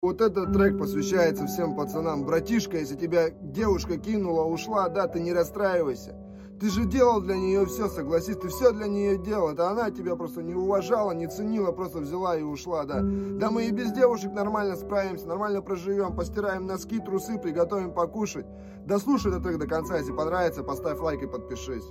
Вот этот трек посвящается всем пацанам. Братишка, если тебя девушка кинула, ушла, да, ты не расстраивайся. Ты же делал для нее все, согласись, ты все для нее делал. Это она тебя просто не уважала, не ценила, просто взяла и ушла, да. Да мы и без девушек нормально справимся, нормально проживем, постираем носки, трусы, приготовим покушать. Да слушай этот трек до конца, если понравится, поставь лайк и подпишись.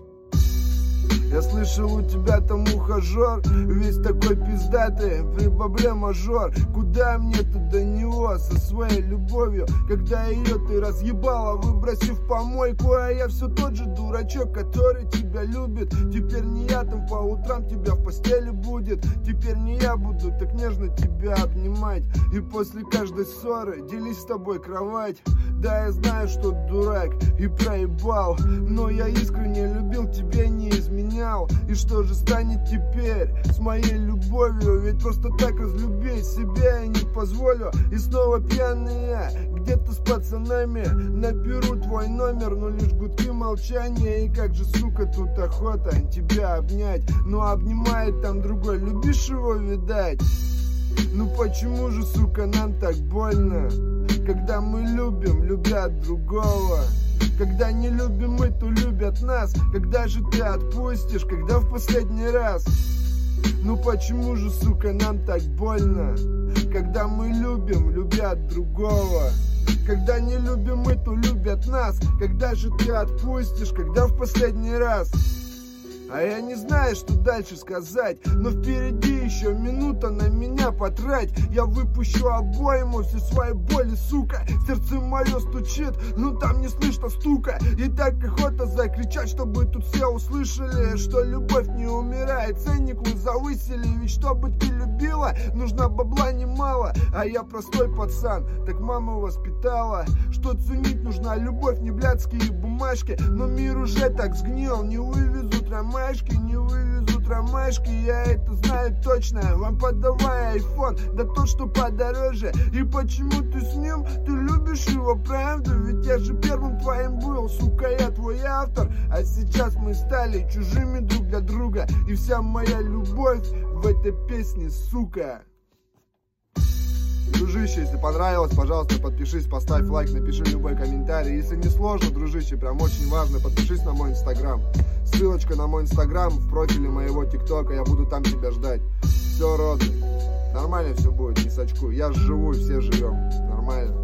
Я слышал, у тебя там ухажер, весь такой пиздатый, при бабле мажор. Куда мне-то до него со своей любовью, когда ее ты разъебала, выбросив в помойку. А я все тот же дурачок, который тебя любит. Теперь не я там по утрам тебя в постели будет. Теперь не я буду так нежно тебя обнимать. И после каждой ссоры делись с тобой кровать. Да, я знаю, что дурак и проебал, но я искренне любил, тебе не изменял. И что же станет теперь с моей любовью? Ведь просто так разлюбить себя я не позволю. И снова пьяный я где-то с пацанами наберу твой номер, но лишь гудки молчания. И как же, сука, тут охота тебя обнять, но обнимает там другой. Любишь его, видать? Ну почему же, сука, нам так больно, когда мы любим, любят другого? Когда не любим мы, то любят нас. Когда же ты отпустишь, когда в последний раз? Ну почему же, сука, нам так больно, когда мы любим, любят другого? Когда не любим мы, то любят нас. Когда же ты отпустишь, когда в последний раз? А я не знаю, что дальше сказать, но впереди еще минута, на меня потрать. Я выпущу обойму всей своей боли, сука. Сердце мое стучит, но там не слышно стука. И так охота закричать, чтобы тут все услышали, что любовь не умирает, ценник вы завысили. Ведь чтобы ты любила, нужно бабла немало. А я простой пацан, так мама воспитала, что ценить нужна любовь, не блядские бумажки. Но мир уже так сгнил, не вывезут ромашки, не вывезут ромашки, я это знаю точно. Вам подавай айфон, да тот, что подороже. И почему ты с ним, ты любишь его, правда? Ведь я же первым твоим был, сука, я твой автор. А сейчас мы стали чужими друг для друга, и вся моя любовь в этой песне, сука. Дружище, если понравилось, пожалуйста, подпишись, поставь лайк, напиши любой комментарий. Если не сложно, дружище, прям очень важно, подпишись на мой инстаграм. Ссылочка на мой инстаграм в профиле моего тиктока, я буду там тебя ждать. Все, родный, нормально все будет, не сочкуй. Я живу, и все живем, нормально.